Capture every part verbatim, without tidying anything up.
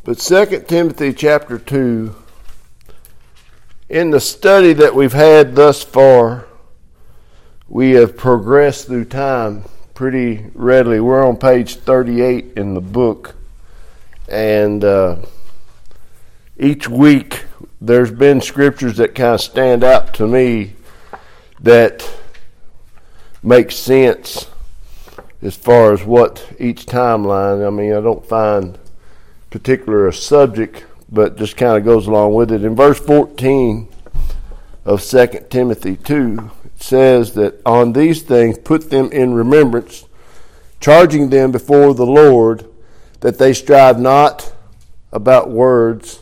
But Second Timothy chapter two, in the study that we've had thus far, we have progressed through time pretty readily. We're on page thirty-eight in the book, and uh, each week there's been scriptures that kind of stand out to me that make sense as far as what each timeline. I mean, I don't find particular a subject, but just kind of goes along with it. In verse fourteen of Second Timothy two, it says that on these things put them in remembrance, charging them before the Lord that they strive not about words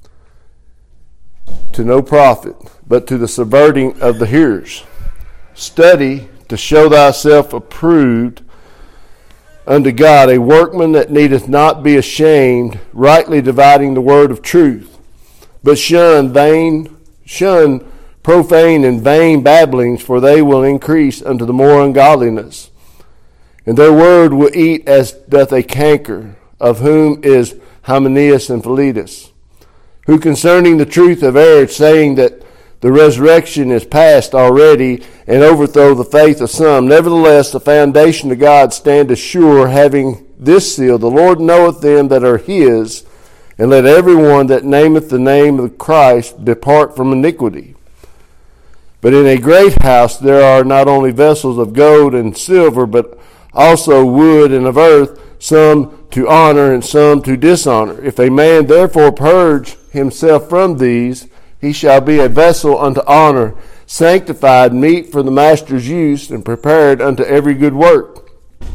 to no profit, but to the subverting of the hearers. Study to show thyself approved unto God, a workman that needeth not be ashamed, rightly dividing the word of truth. But shun vain, shun profane and vain babblings, for they will increase unto the more ungodliness. And their word will eat as doth a canker, of whom is Hymenaeus and Philetus, who concerning the truth have erred, saying that the resurrection is past already, and overthrow the faith of some. Nevertheless, the foundation of God standeth sure, having this seal, the Lord knoweth them that are his, and let everyone that nameth the name of Christ depart from iniquity. But in a great house there are not only vessels of gold and silver, but also wood and of earth, some to honor and some to dishonor. If a man therefore purge himself from these, he shall be a vessel unto honor, sanctified, meet for the master's use, and prepared unto every good work.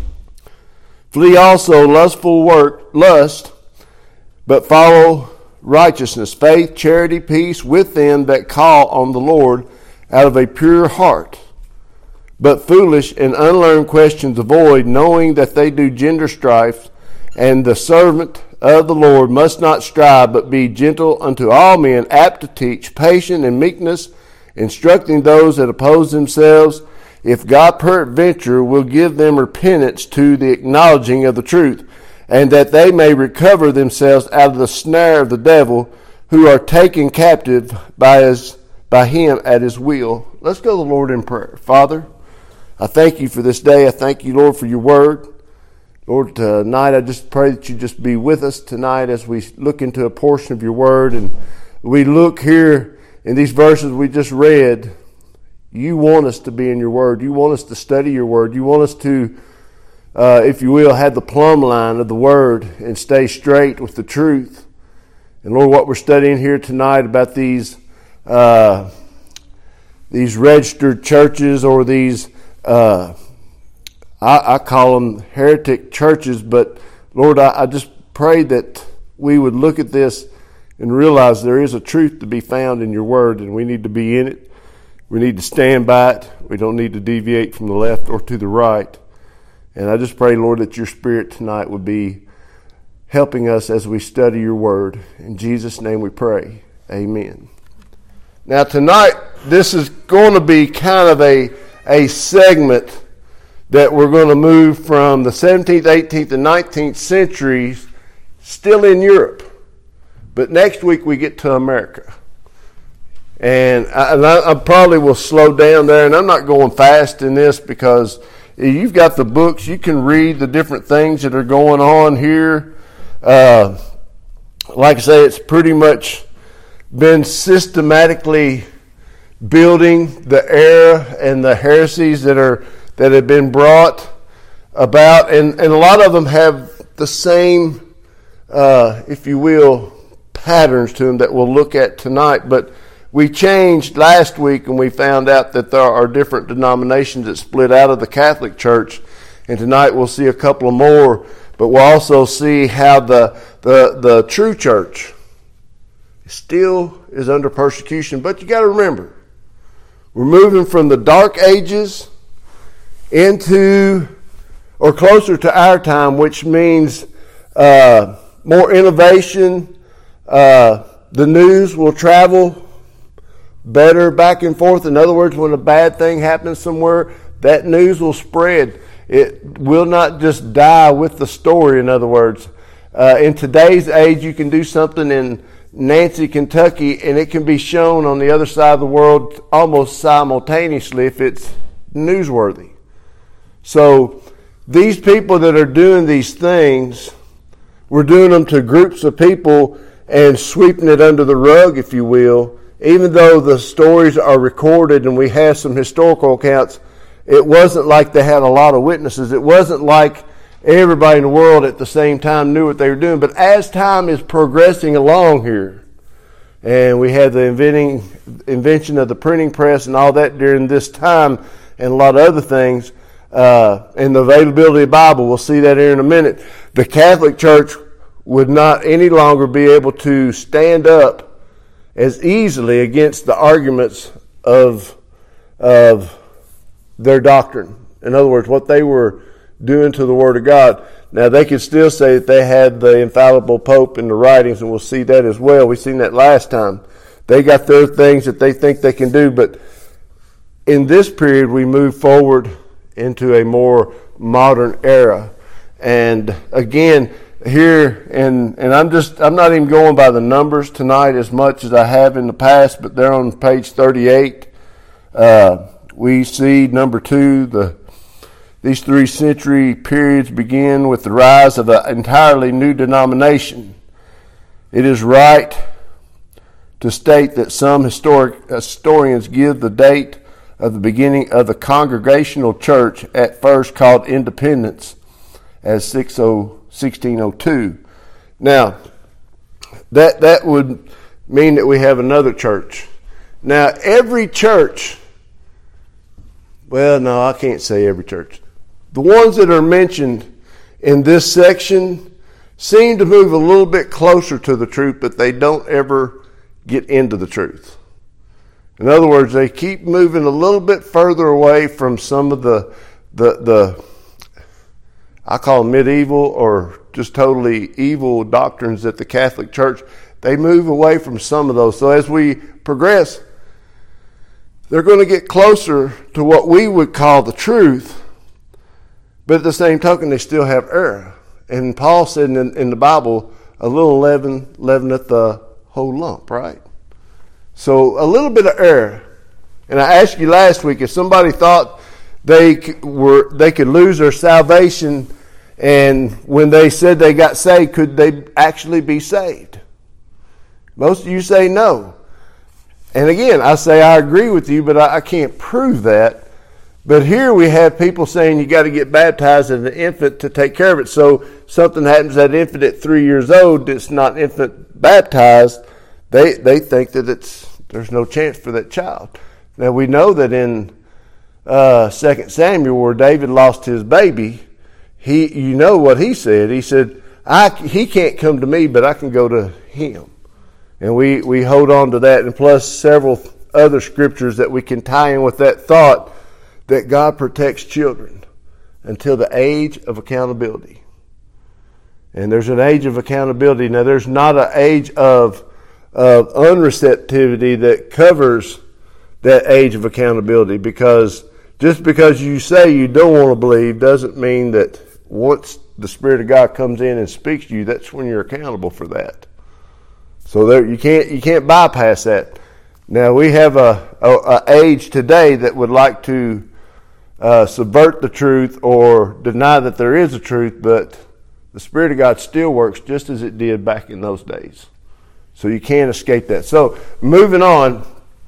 Flee also lustful work, lust, but follow righteousness, faith, charity, peace with them that call on the Lord out of a pure heart. But foolish and unlearned questions avoid, knowing that they do gender strife, and the servant of the Lord must not strive, but be gentle unto all men, apt to teach, patient in meekness, instructing those that oppose themselves, if God peradventure will give them repentance to the acknowledging of the truth, and that they may recover themselves out of the snare of the devil, who are taken captive by his by him at his will. Let's go to the Lord in prayer. Father, I thank you for this day. I thank you, Lord, for your word. Lord, tonight I just pray that you just be with us tonight as we look into a portion of your word, and we look here in these verses we just read. You want us to be in your word. You want us to study your word. You want us to, uh, if you will, have the plumb line of the word and stay straight with the truth. And Lord, what we're studying here tonight about these uh, these registered churches, or these uh I, I call them heretic churches, but Lord, I, I just pray that we would look at this and realize there is a truth to be found in your word, and we need to be in it. We need to stand by it. We don't need to deviate from the left or to the right. And I just pray, Lord, that your Spirit tonight would be helping us as we study your word. In Jesus' name we pray. Amen. Now tonight, this is going to be kind of a, a segment that we're going to move from the seventeenth, eighteenth, and nineteenth centuries, still in Europe. But next week we get to America. And I, and I, I probably will slow down there, and I'm not going fast in this because you've got the books. You can read the different things that are going on here. Uh, like I say, it's pretty much been systematically building the error and the heresies that are that have been brought about, and, and a lot of them have the same, uh, if you will, patterns to them that we'll look at tonight. But we changed last week, and we found out that there are different denominations that split out of the Catholic Church, and tonight we'll see a couple of more, but we'll also see how the the, the true church still is under persecution. But you got to remember, we're moving from the dark ages into, or closer to our time, which means uh, more innovation. Uh, the news will travel better back and forth. In other words, when a bad thing happens somewhere, that news will spread. It will not just die with the story, in other words. Uh, in today's age, you can do something in Nancy, Kentucky, and it can be shown on the other side of the world almost simultaneously if it's newsworthy. So these people that are doing these things, we're doing them to groups of people and sweeping it under the rug, if you will. Even though the stories are recorded and we have some historical accounts, it wasn't like they had a lot of witnesses. It wasn't like everybody in the world at the same time knew what they were doing. But as time is progressing along here, and we had the inventing, invention of the printing press and all that during this time, and a lot of other things, uh, and the availability of the Bible, we'll see that here in a minute, the Catholic Church would not any longer be able to stand up as easily against the arguments of, of their doctrine. In other words, what they were doing to the Word of God. Now, they could still say that they had the infallible Pope in the writings, and we'll see that as well. We've seen that last time. They got their things that they think they can do, but in this period, we move forward into a more modern era. And again, here, and, and I'm just, I'm not even going by the numbers tonight as much as I have in the past, but they're on page thirty-eight. Uh, we see number two, the These three century periods begin with the rise of an entirely new denomination. It is right to state that some historic historians give the date of the beginning of the Congregational Church, at first called Independence, as sixteen oh two. Now, that that would mean that we have another church. Now, every church, well, no, I can't say every church. The ones that are mentioned in this section seem to move a little bit closer to the truth, but they don't ever get into the truth. In other words, they keep moving a little bit further away from some of the, the, the I call them medieval or just totally evil doctrines that the Catholic Church, they move away from some of those. So as we progress, they're going to get closer to what we would call the truth. But at the same token, they still have error. And Paul said in, in the Bible, a little leaven leaveneth the whole lump, right? So a little bit of error. And I asked you last week, if somebody thought they were they could lose their salvation, and when they said they got saved, could they actually be saved? Most of you say no. And again, I say I agree with you, but I, I can't prove that. But here we have people saying you got to get baptized as an infant to take care of it. So something happens to that infant at three years old that's not infant baptized, they they think that it's there's no chance for that child. Now we know that in uh, Second Samuel, where David lost his baby, he you know what he said. He said, "I he can't come to me, but I can go to him." And we we hold on to that, and plus several other scriptures that we can tie in with that thought, that God protects children until the age of accountability. And there's an age of accountability. Now, there's not an age of, of unreceptivity that covers that age of accountability, because just because you say you don't want to believe doesn't mean that once the Spirit of God comes in and speaks to you, that's when you're accountable for that. So there, you can't you can't bypass that. Now, we have a, a, a age today that would like to Uh, subvert the truth or deny that there is a truth, but the Spirit of God still works just as it did back in those days. So you can't escape that. So moving on,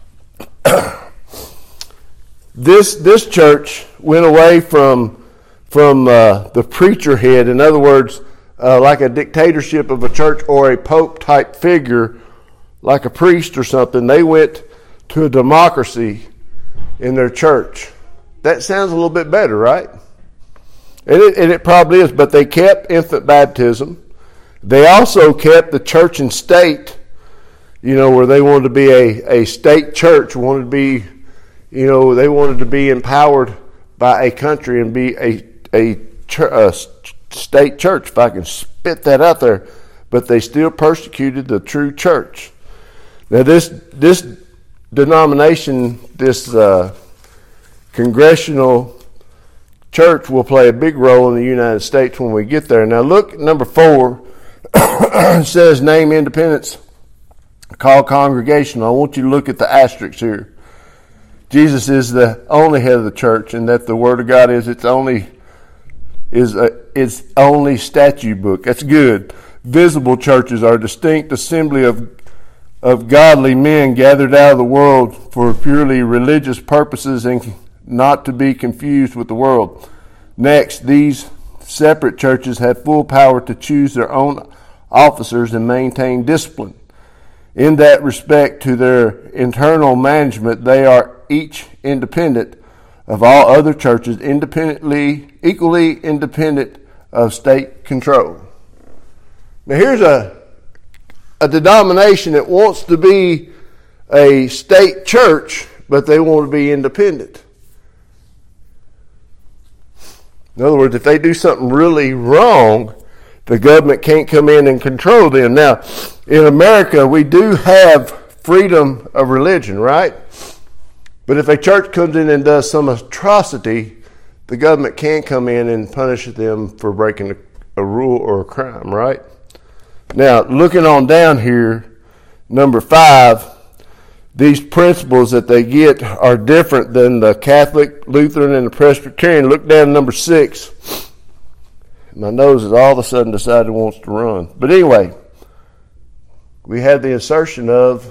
this this church went away from from uh, the preacher head. In other words, uh, like a dictatorship of a church or a pope type figure, like a priest or something. They went to a democracy in their church. That sounds a little bit better, right? And it, and it probably is, but they kept infant baptism. They also kept the church and state, you know, where they wanted to be a, a state church, wanted to be, you know, they wanted to be empowered by a country and be a, a, a state church, if I can spit that out there. But they still persecuted the true church. Now this, this denomination, this, uh, Congregational Church will play a big role in the United States when we get there. Now look at number four, it says name independence, call congregational. I want you to look at the asterisks here. Jesus is the only head of the church, and that the Word of God is its only is a, its only statute book. That's good. Visible churches are a distinct assembly of of godly men gathered out of the world for purely religious purposes and not to be confused with the world. Next, these separate churches have full power to choose their own officers and maintain discipline. In that respect to their internal management, they are each independent of all other churches, independently, equally independent of state control. Now here's a, a denomination that wants to be a state church, but they want to be independent. In other words, if they do something really wrong, the government can't come in and control them. Now, in America, we do have freedom of religion, right? But if a church comes in and does some atrocity, the government can come in and punish them for breaking a, a rule or a crime, right? Now, looking on down here, number five, these principles that they get are different than the Catholic, Lutheran, and the Presbyterian. Look down at number six. My nose has all of a sudden decided it wants to run. But anyway, we have the insertion of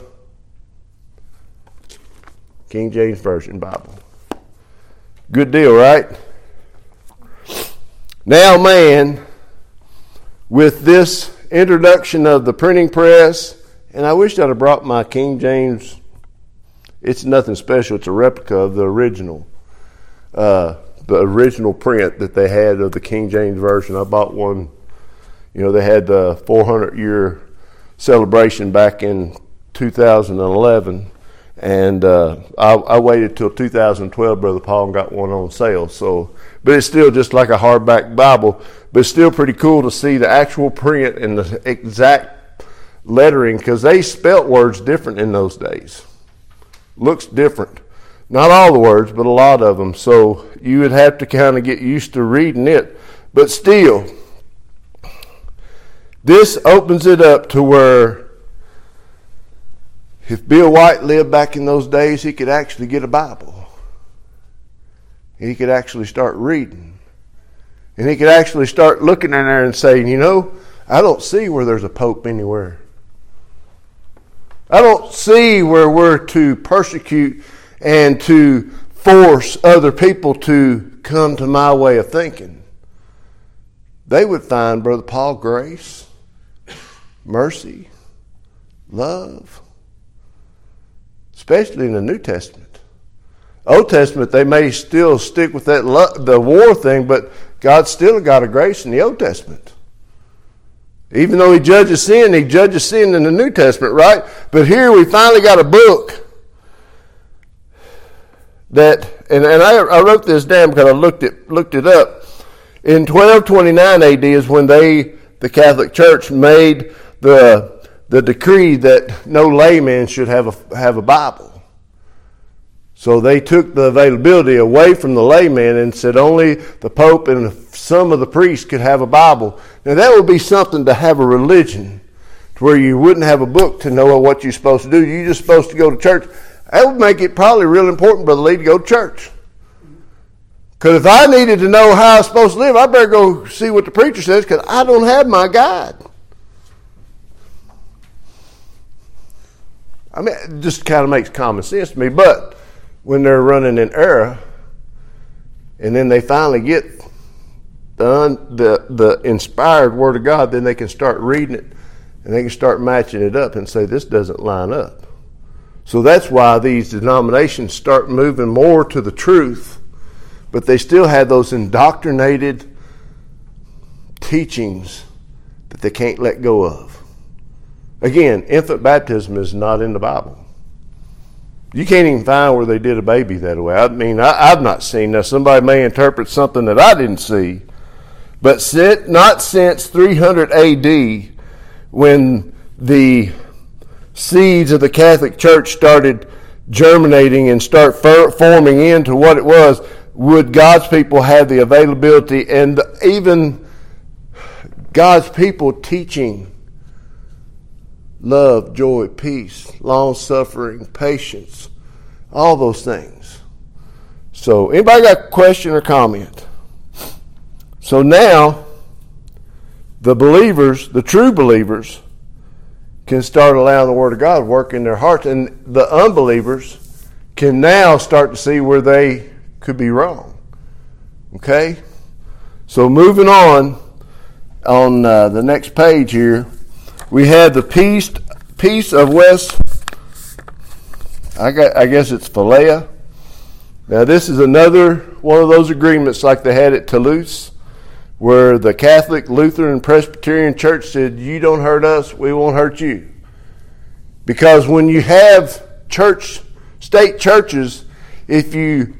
King James Version Bible. Good deal, right? Now, man, with this introduction of the printing press, and I wish I'd have brought my King James. It's nothing special. It's a replica of the original, uh, the original print that they had of the King James Version. I bought one. You know, they had the four hundred year celebration back in two thousand eleven, and uh, I, I waited till two thousand twelve, Brother Paul, and got one on sale. So, but it's still just like a hardback Bible, but it's still pretty cool to see the actual print and the exact lettering, because they spelt words different in those days. Looks different. Not all the words, but a lot of them. So you would have to kind of get used to reading it. But still, this opens it up to where if Bill White lived back in those days, he could actually get a Bible. He could actually start reading. And he could actually start looking in there and saying, you know, I don't see where there's a pope anywhere. I don't see where we're to persecute and to force other people to come to my way of thinking. They would find, Brother Paul, grace, mercy, love, especially in the New Testament. Old Testament, they may still stick with that lo- the war thing, but God still got a grace in the Old Testament. Even though he judges sin, he judges sin in the New Testament, right? But here we finally got a book that, and, and I, I wrote this down because I looked it looked it up. In twelve twenty-nine A D is when they, the Catholic Church, made the the decree that no layman should have a have a Bible. So they took the availability away from the layman and said only the Pope and some of the priests could have a Bible. Now that would be something to have a religion to where you wouldn't have a book to know what you're supposed to do. You're just supposed to go to church. That would make it probably real important, Brother Lee, to go to church. Because if I needed to know how I'm supposed to live, I better go see what the preacher says, because I don't have my guide. I mean, it just kind of makes common sense to me. But when they're running an era, and then they finally get the, un, the the inspired Word of God, then they can start reading it, and they can start matching it up and say, this doesn't line up. So that's why these denominations start moving more to the truth, but they still have those indoctrinated teachings that they can't let go of. Again, infant baptism is not in the Bible. You can't even find where they did a baby that way. I mean, I, I've not seen that. Somebody may interpret something that I didn't see. But since, not since three hundred A D, when the seeds of the Catholic Church started germinating and start for, forming into what it was, would God's people have the availability and even God's people teaching love, joy, peace, long-suffering, patience, all those things. So, anybody got a question or comment? So now, the believers, the true believers, can start allowing the Word of God to work in their hearts, and the unbelievers can now start to see where they could be wrong. Okay? So moving on, on uh, the next page here, we have the peace, peace of West, I, got, I guess it's Philea. Now this is another one of those agreements like they had at Toulouse, where the Catholic, Lutheran, Presbyterian Church said, you don't hurt us, we won't hurt you. Because when you have church, state churches, if you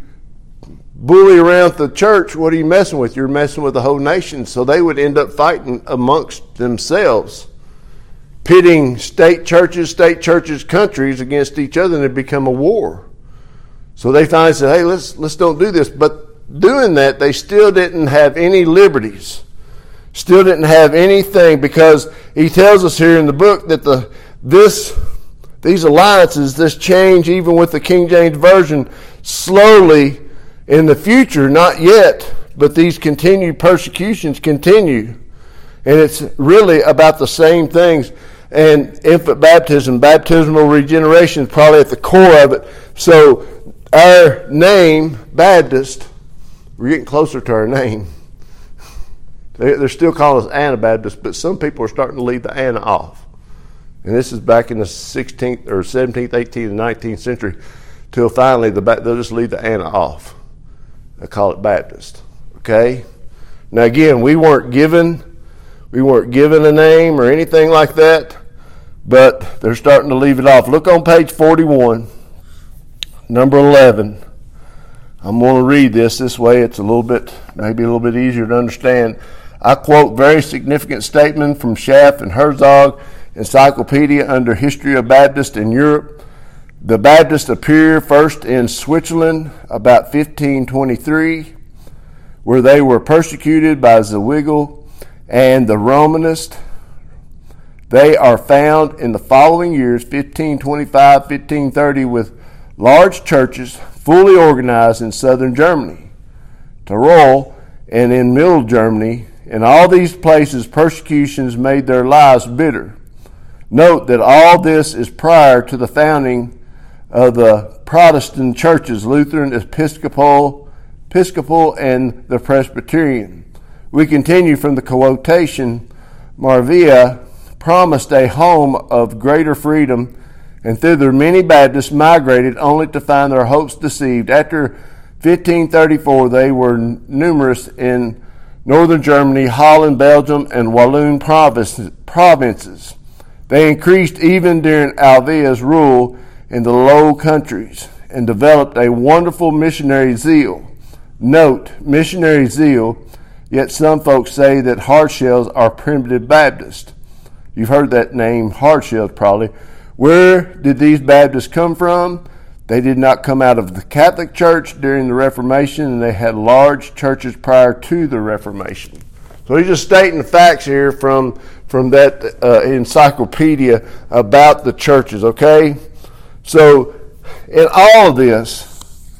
bully around the church, what are you messing with? You're messing with the whole nation. So they would end up fighting amongst themselves, pitting state churches, state churches, countries against each other, and it become a war. So they finally said, hey, let's let's don't do this. But doing that, they still didn't have any liberties, still didn't have anything, because he tells us here in the book that the this these alliances, this change, even with the King James Version, slowly in the future, not yet, but these continued persecutions continue. And it's really about the same things. And infant baptism, baptismal regeneration is probably at the core of it. So our name, Baptist, we're getting closer to our name. They're still calling us Anabaptists, but some people are starting to leave the Anna off. And this is back in the sixteenth or seventeenth, eighteenth, and nineteenth century, till finally the, they'll just leave the Anna off. They call it Baptist. Okay? Now again, we weren't given, we weren't given a name or anything like that, but they're starting to leave it off. Look on page forty-one, number eleven. I'm going to read this this way. It's a little bit, maybe a little bit easier to understand. I quote very significant statement from Schaff and Herzog, Encyclopedia under History of Baptists in Europe. The Baptists appear first in Switzerland about fifteen twenty-three, where they were persecuted by Zwingli and the Romanists. They are found in the following years, fifteen twenty-five, fifteen thirty, with large churches fully organized in southern Germany, Tyrol, and in middle Germany. In all these places, persecutions made their lives bitter. Note that all this is prior to the founding of the Protestant churches, Lutheran, Episcopal, Episcopal, and the Presbyterian. We continue from the quotation, Moravia promised a home of greater freedom, and thither many Baptists migrated only to find their hopes deceived. After fifteen thirty-four, they were numerous in northern Germany, Holland, Belgium, and Walloon provinces. They increased even during Alva's rule in the Low Countries and developed a wonderful missionary zeal. Note, missionary zeal, yet some folks say that Hardshells are primitive Baptists. You've heard that name, Hardshells, probably. Where did these Baptists come from? They did not come out of the Catholic Church during the Reformation, and they had large churches prior to the Reformation. So he's just stating the facts here from, from that uh, encyclopedia about the churches, okay? So in all of this,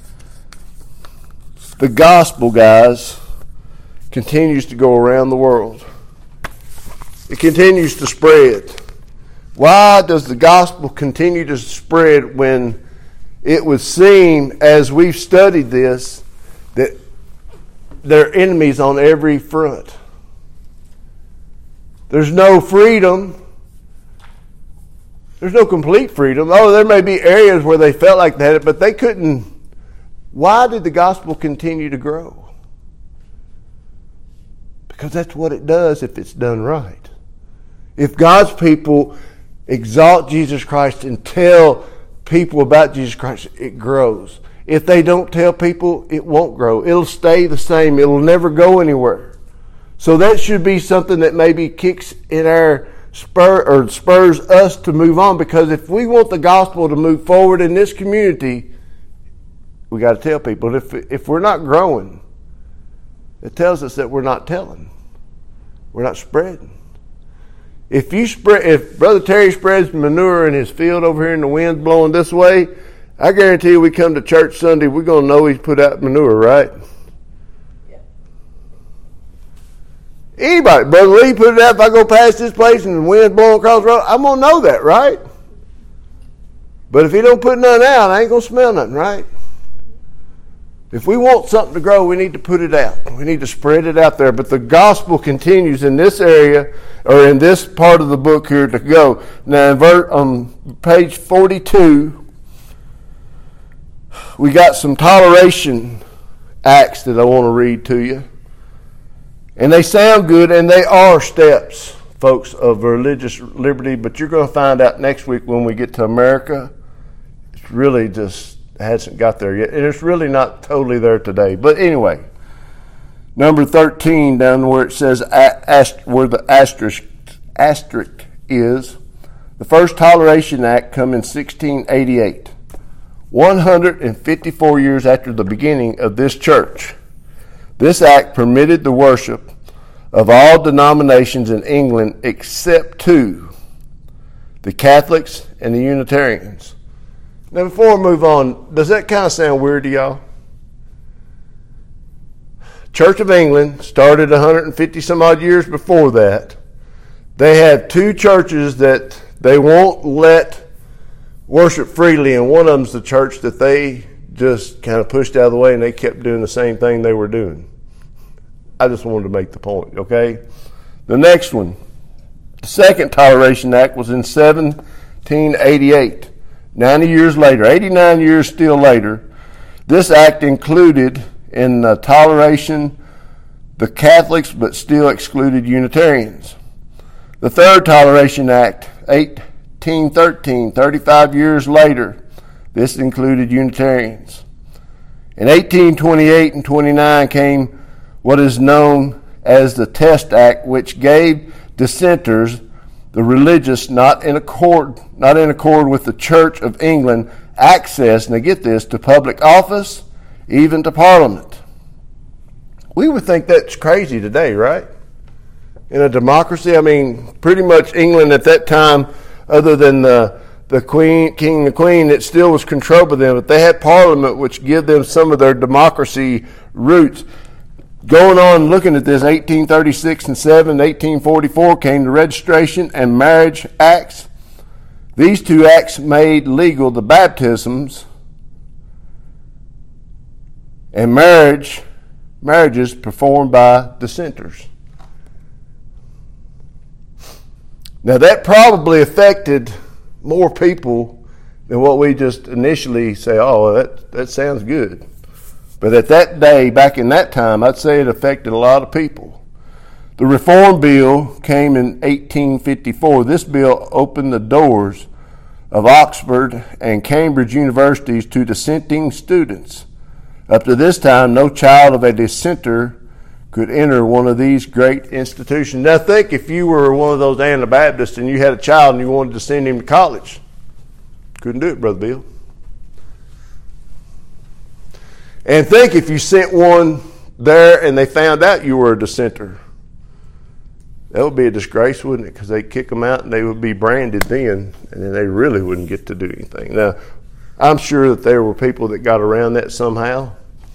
the gospel, guys, continues to go around the world. It continues to spread. Why does the gospel continue to spread when it would seem, as we've studied this, that there are enemies on every front? There's no freedom. There's no complete freedom. Oh, there may be areas where they felt like they had it, but they couldn't. Why did the gospel continue to grow? Because that's what it does if it's done right. If God's people exalt Jesus Christ and tell people about Jesus Christ, it grows. If they don't tell people, it won't grow. It'll stay the same. It'll never go anywhere. So that should be something that maybe kicks in our spur or spurs us to move on, because if we want the gospel to move forward in this community, we got to tell people. If if we're not growing, it tells us that we're not telling. We're not spreading. If you spread, if Brother Terry spreads manure in his field over here and the wind's blowing this way, I guarantee you we come to church Sunday, we're going to know he's put out manure, right? Yeah. Anybody, Brother Lee put it out, if I go past this place and the wind's blowing across the road, I'm going to know that, right? But if he don't put none out, I ain't going to smell nothing, right? If we want something to grow, we need to put it out. We need to spread it out there. But the gospel continues in this area, or in this part of the book here to go. Now, in ver- on page forty-two, we got some toleration acts that I want to read to you. And they sound good, and they are steps, folks, of religious liberty. But you're going to find out next week when we get to America, it's really just hasn't got there yet. And it's really not totally there today. But anyway, number thirteen, down where it says ast- where the asterisk, asterisk is, the first Toleration Act come in sixteen eighty-eight, one hundred fifty-four years after the beginning of this church. This act permitted the worship of all denominations in England except two, the Catholics and the Unitarians. Now, before we move on, does that kind of sound weird to y'all? Church of England started one hundred fifty some odd years before that. They have two churches that they won't let worship freely, and one of them's the church that they just kind of pushed out of the way, and they kept doing the same thing they were doing. I just wanted to make the point, okay? The next one, the Second Toleration Act, was in seventeen eighty-eight. ninety years later, eighty-nine years still later, this act included in uh, toleration the Catholics but still excluded Unitarians. The Third Toleration Act, eighteen thirteen, thirty-five years later, this included Unitarians. In eighteen twenty-eight and twenty-nine came what is known as the Test Act, which gave dissenters, the religious not in accord not in accord with the Church of England, access, now get this, to public office, even to Parliament. We would think that's crazy today, right? In a democracy, I mean, pretty much England at that time, other than the the Queen, King and the Queen, it still was controlled by them. But they had Parliament, which give them some of their democracy roots. Going on looking at this, eighteen thirty-six and seven, eighteen forty-four came the Registration and Marriage Acts. These two acts made legal the baptisms and marriage marriages performed by dissenters. Now that probably affected more people than what we just initially say, oh, that, that sounds good. But at that day, back in that time, I'd say it affected a lot of people. The Reform Bill came in eighteen fifty-four. This bill opened the doors of Oxford and Cambridge universities to dissenting students. Up to this time, no child of a dissenter could enter one of these great institutions. Now think if you were one of those Anabaptists and you had a child and you wanted to send him to college. Couldn't do it, Brother Bill. And think if you sent one there and they found out you were a dissenter. That would be a disgrace, wouldn't it? Because they'd kick them out and they would be branded then, and then they really wouldn't get to do anything. Now, I'm sure that there were people that got around that somehow.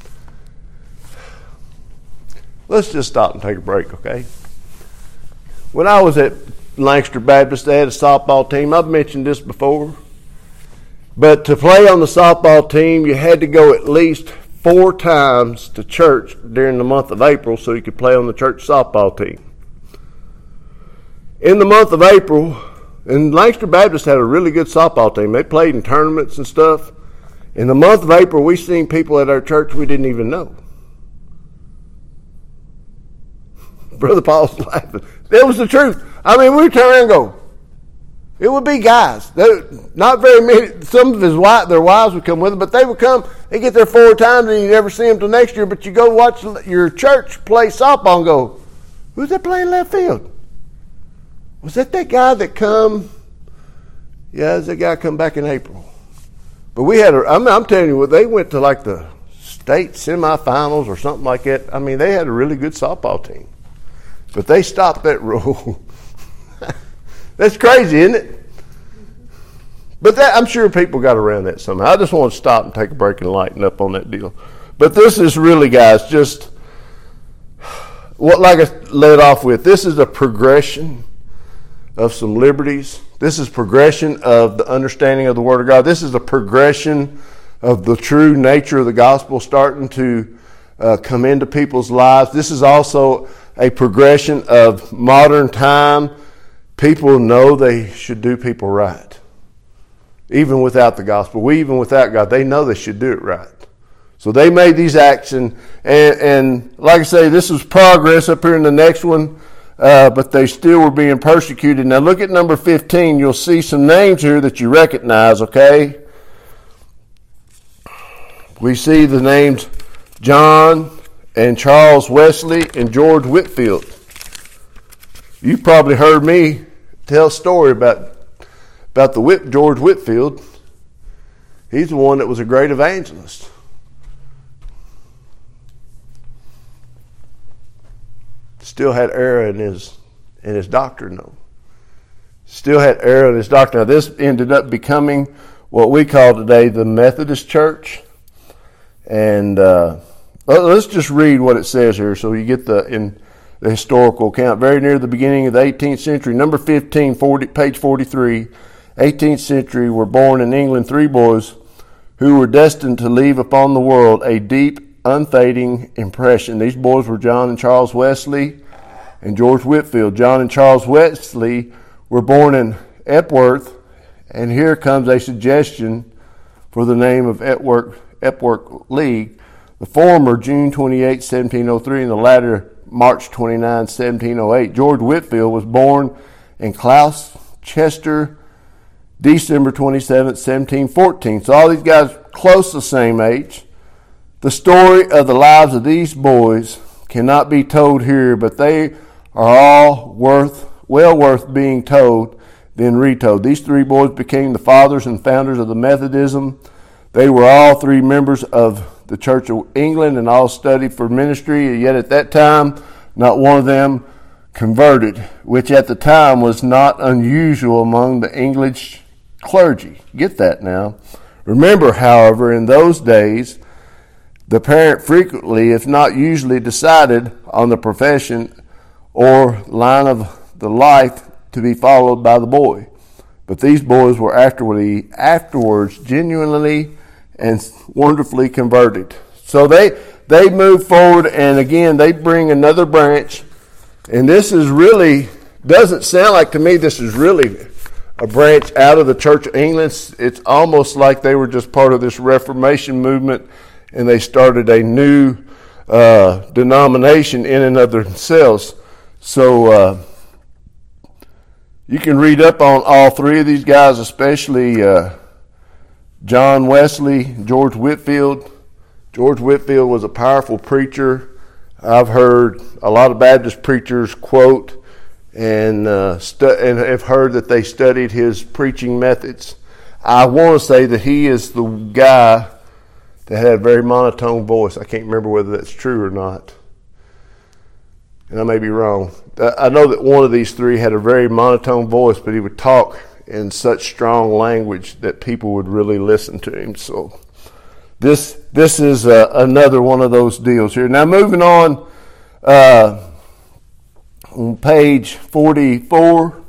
Let's just stop and take a break, okay? When I was at Lancaster Baptist, they had a softball team. I've mentioned this before. But to play on the softball team, you had to go at least four times to church during the month of April so you could play on the church softball team. In the month of April, and Lancaster Baptist had a really good softball team. They played in tournaments and stuff. In the month of April, we seen people at our church we didn't even know. Brother Paul's laughing. That was the truth. I mean, we turn around and go, it would be guys. They, not very many. Some of his wives, their wives would come with them, but they would come. They get there four times, and you never see them till next year. But you go watch your church play softball and go, who's that playing left field? Was that that guy that come? Yeah, that's that guy come back in April. But we had, a, I mean, I'm telling you what, they went to like the state semifinals or something like that. I mean, they had a really good softball team. But they stopped that rule. That's crazy, isn't it? But that, I'm sure people got around that somehow. I just want to stop and take a break and lighten up on that deal. But this is really, guys, just what, like I led off with, this is a progression of some liberties. This is progression of the understanding of the Word of God. This is a progression of the true nature of the gospel starting to uh, come into people's lives. This is also a progression of modern time. People know they should do people right. Even without the gospel, we even without God, they know they should do it right. So they made these acts, and, and, and like I say, this is progress up here in the next one, uh, but they still were being persecuted. Now look at number fifteen. You'll see some names here that you recognize, okay? We see the names John and Charles Wesley and George Whitefield. You've probably heard me tell a story about, about the Whit, George Whitefield. He's the one that was a great evangelist. Still had error in his in his doctrine, though. Still had error in his doctrine. Now, this ended up becoming what we call today the Methodist Church. And uh, let's just read what it says here, so you get the in the historical account. Very near the beginning of the eighteenth century, number fifteen, forty, page forty-three, eighteenth century, were born in England three boys who were destined to leave upon the world a deep, unfading impression. These boys were John and Charles Wesley and George Whitefield. John and Charles Wesley were born in Epworth, and here comes a suggestion for the name of Epworth, Epworth League. The former June twenty-eighth, seventeen oh three, and the latter March twenty-ninth, seventeen oh eight. George Whitefield was born in Gloucester, December twenty-seventh, seventeen fourteen. So all these guys close to the same age. The story of the lives of these boys cannot be told here, but they are all worth, well worth being told, then retold. These three boys became the fathers and founders of the Methodism. They were all three members of the Church of England and all studied for ministry, yet at that time, not one of them converted, which at the time was not unusual among the English clergy. Get that now. Remember, however, in those days, the parent frequently, if not usually, decided on the profession or line of the life to be followed by the boy. But these boys were afterwardly, afterwards genuinely and wonderfully converted. So they they move forward, and again, they bring another branch. And this is really, doesn't sound like to me this is really a branch out of the Church of England. It's almost like they were just part of this Reformation movement, and they started a new uh, denomination in and of themselves. So uh, you can read up on all three of these guys, especially uh, John Wesley, George Whitefield. George Whitefield was a powerful preacher. I've heard a lot of Baptist preachers quote and uh, stu- and have heard that they studied his preaching methods. I want to say that he is the guy that had a very monotone voice. I can't remember whether that's true or not, and I may be wrong. I know that one of these three had a very monotone voice, but he would talk in such strong language that people would really listen to him. So this this is uh, another one of those deals here. Now moving on, uh, on page forty-four,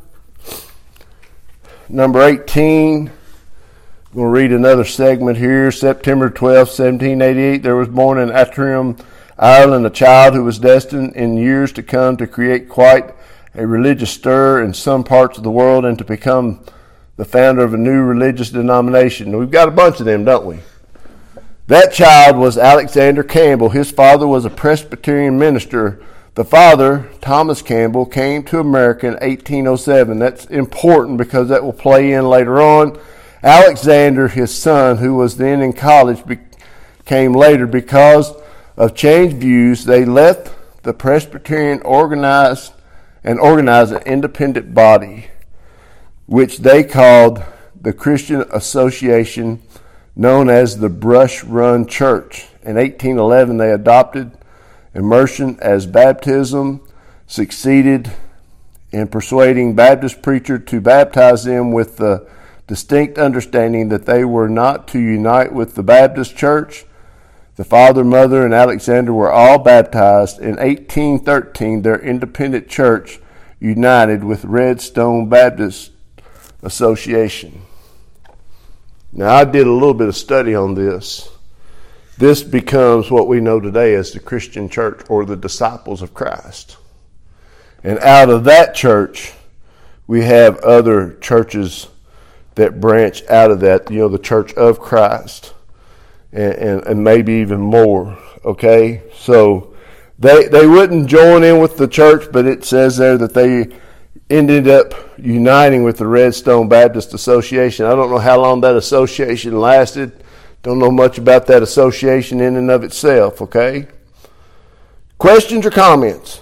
number eighteen. I'm going to read another segment here. September twelfth, seventeen eighty-eight, there was born in Antrim, Ireland, a child who was destined in years to come to create quite a religious stir in some parts of the world and to become the founder of a new religious denomination. We've got a bunch of them, don't we? That child was Alexander Campbell. His father was a Presbyterian minister. The father, Thomas Campbell, came to America in eighteen oh seven. That's important because that will play in later on. Alexander, his son, who was then in college, became later because of changed views. They left the Presbyterian organized and organized an independent body, which they called the Christian Association, known as the Brush Run Church. In eighteen eleven, they adopted immersion as baptism. succeeded in persuading Baptist preachers to baptize them with the distinct understanding that they were not to unite with the Baptist Church. The father, mother, and Alexander were all baptized. In eighteen thirteen, their independent church united with Redstone Baptist Association. Now, I did a little bit of study on this. This becomes what we know today as the Christian church or the disciples of Christ. And out of that church, we have other churches that branch out of that, you know, the Church of Christ, and, and, and maybe even more, okay? So they they wouldn't join in with the church, but it says there that they ended up uniting with the Redstone Baptist Association. I don't know how long that association lasted. Don't know much about that association in and of itself, okay? Questions or comments?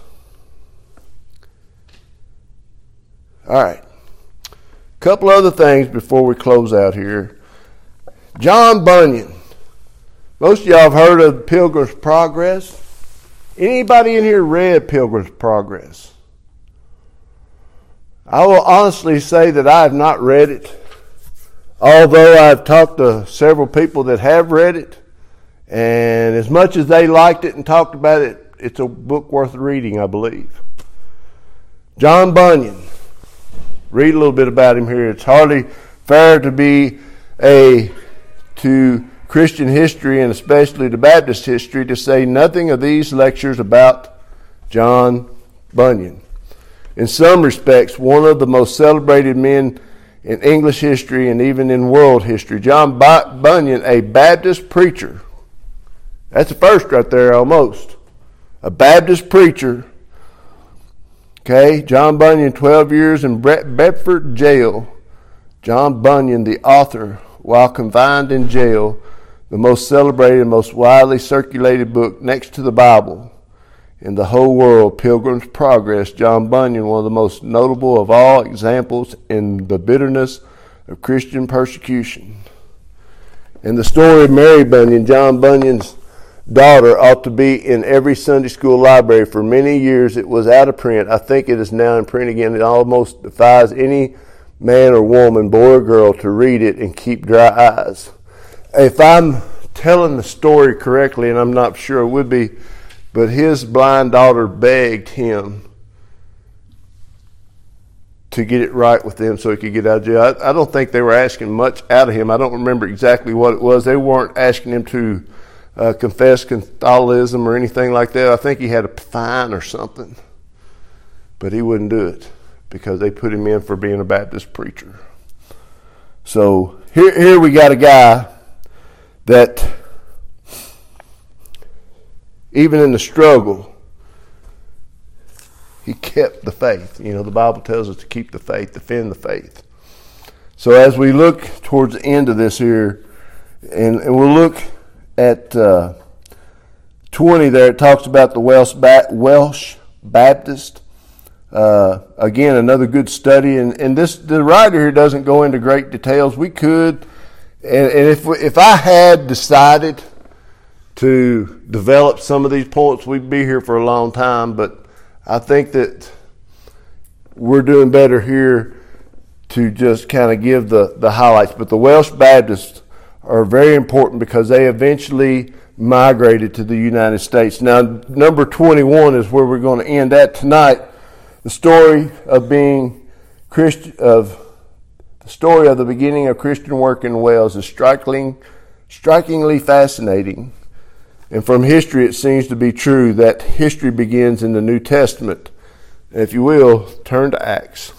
All right. A couple other things before we close out here. John Bunyan. Most of y'all have heard of Pilgrim's Progress. Anybody in here read Pilgrim's Progress? I will honestly say that I have not read it, although I've talked to several people that have read it, and as much as they liked it and talked about it, it's a book worth reading, I believe. John Bunyan. Read a little bit about him here. It's hardly fair to be a to Christian history, and especially to Baptist history, to say nothing of these lectures about John Bunyan. In some respects, one of the most celebrated men in English history and even in world history. John Bunyan, a Baptist preacher. That's the first right there almost. A Baptist preacher. Okay, John Bunyan, twelve years in Bedford jail. John Bunyan, the author, while confined in jail, the most celebrated and most widely circulated book next to the Bible in the whole world, Pilgrim's Progress. John Bunyan, one of the most notable of all examples in the bitterness of Christian persecution. And the story of Mary Bunyan, John Bunyan's daughter, ought to be in every Sunday school library. For many years it was out of print. I think it is now in print again. It almost defies any man or woman, boy or girl, to read it and keep dry eyes. If I'm telling the story correctly, and I'm not sure it would be, but his blind daughter begged him to get it right with them so he could get out of jail. I, I don't think they were asking much out of him. I don't remember exactly what it was. They weren't asking him to Uh, confess Catholicism or anything like that. I think he had a fine or something, but he wouldn't do it because they put him in for being a Baptist preacher. So here, here we got a guy that even in the struggle, he kept the faith. You know, the Bible tells us to keep the faith, defend the faith. So as we look towards the end of this here, and, and we'll look at uh, twenty there, it talks about the Welsh, ba- Welsh Baptist. Uh, again, another good study. And, and this the writer here doesn't go into great details. We could, and, and if we, if I had decided to develop some of these points, we'd be here for a long time. But I think that we're doing better here to just kind of give the, the highlights. But the Welsh Baptists are very important because they eventually migrated to the United States. Now, number twenty-one is where we're going to end at tonight. The story of being Christian, of the story of the beginning of Christian work in Wales is striking, strikingly fascinating. And from history, it seems to be true that history begins in the New Testament. And if you will, turn to Acts.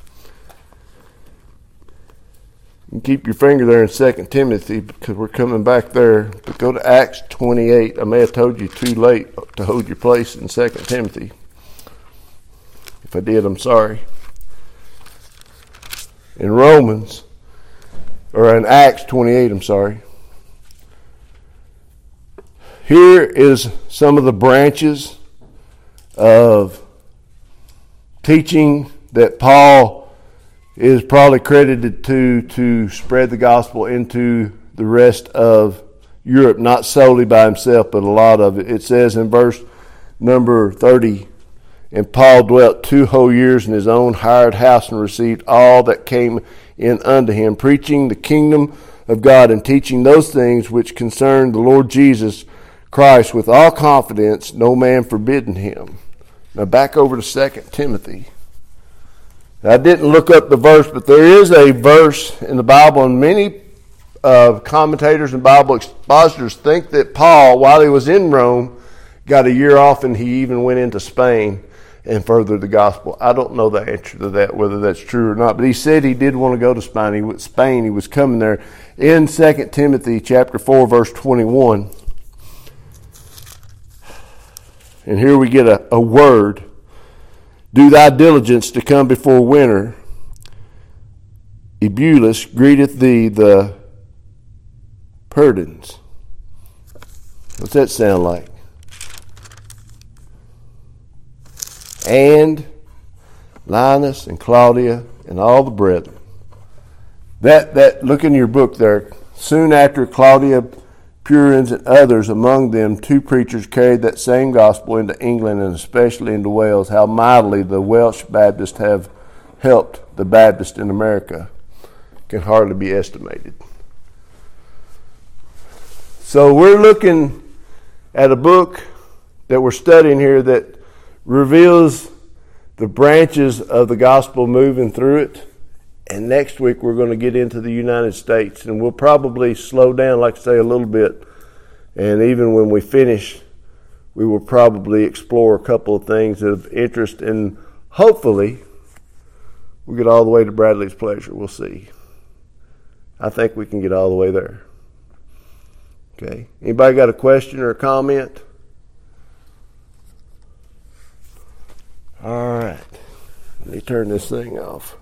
And keep your finger there in Second Timothy because we're coming back there. But go to Acts twenty-eight. I may have told you too late to hold your place in Second Timothy. If I did, I'm sorry. In Romans, or in Acts twenty-eight, I'm sorry. Here is some of the branches of teaching that Paul is probably credited to to spread the gospel into the rest of Europe, not solely by himself, but a lot of it. It says in verse number thirty And Paul dwelt two whole years in his own hired house and received all that came in unto him, preaching the kingdom of God and teaching those things which concern the Lord Jesus Christ with all confidence, no man forbidding him. Now back over to Second Timothy. I didn't look up the verse, but there is a verse in the Bible, and many uh, commentators and Bible expositors think that Paul, while he was in Rome, got a year off and he even went into Spain and furthered the gospel. I don't know the answer to that, whether that's true or not, but he said he did want to go to Spain. He was, Spain, he was coming there. In Second Timothy chapter four, verse twenty-one, and here we get a, a word. Do thy diligence to come before winter. Eubulus greeteth thee, the Perdens. What's that sound like? And Linus and Claudia and all the brethren. That that look in your book there. Soon after Claudia, Purins, and others, among them two preachers, carried that same gospel into England and especially into Wales. How mightily the Welsh Baptists have helped the Baptists in America can hardly be estimated. So we're looking at a book that we're studying here that reveals the branches of the gospel moving through it. And next week we're going to get into the United States, and we'll probably slow down, like I say, a little bit. And even when we finish, we will probably explore a couple of things of interest, and hopefully we'll get all the way to Bradley's pleasure. We'll see. I think we can get all the way there. Okay. Anybody got a question or a comment? All right. Let me turn this thing off.